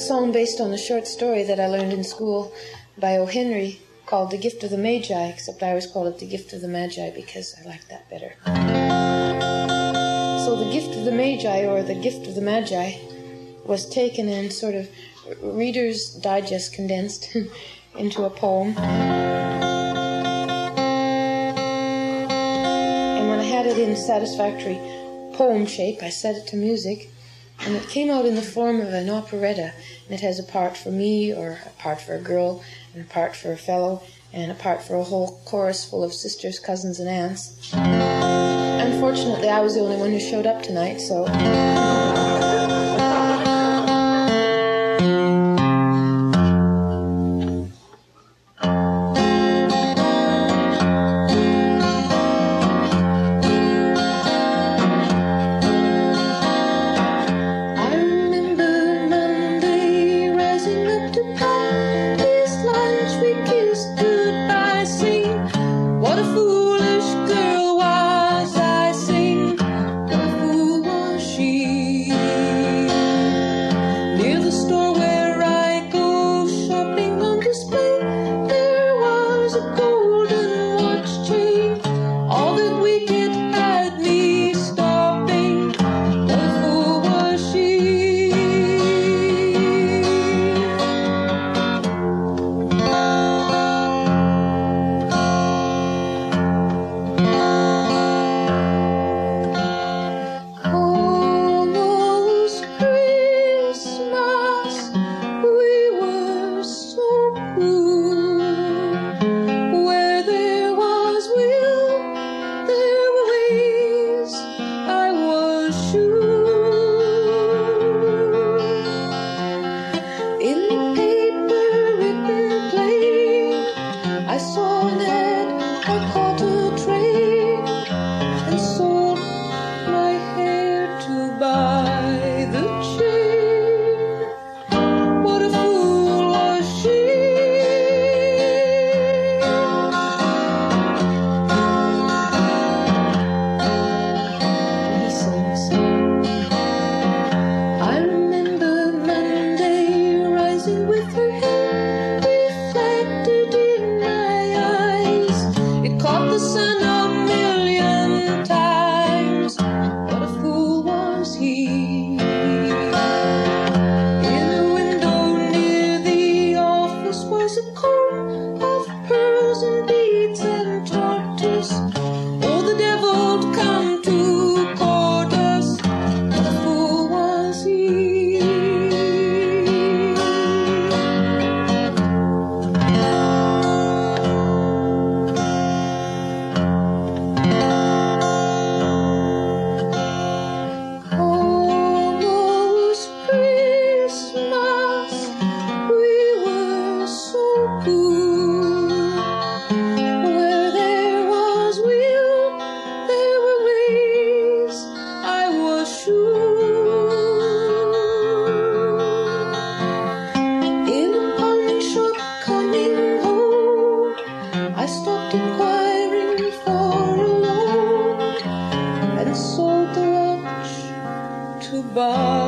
song based on a short story that I learned in school by O. Henry called The Gift of the Magi, except I always called it The Gift of the Magi because I liked that better. So The Gift of the Magi, or The Gift of the Magi, was taken and sort of Reader's Digest condensed into a poem. And when I had it in satisfactory poem shape, I set it to music, and it came out in the form of an operetta, and it has a part for me, or a part for a girl, and a part for a fellow, and a part for a whole chorus full of sisters, cousins, and aunts. Unfortunately, I was the only one who showed up tonight, so... Bye.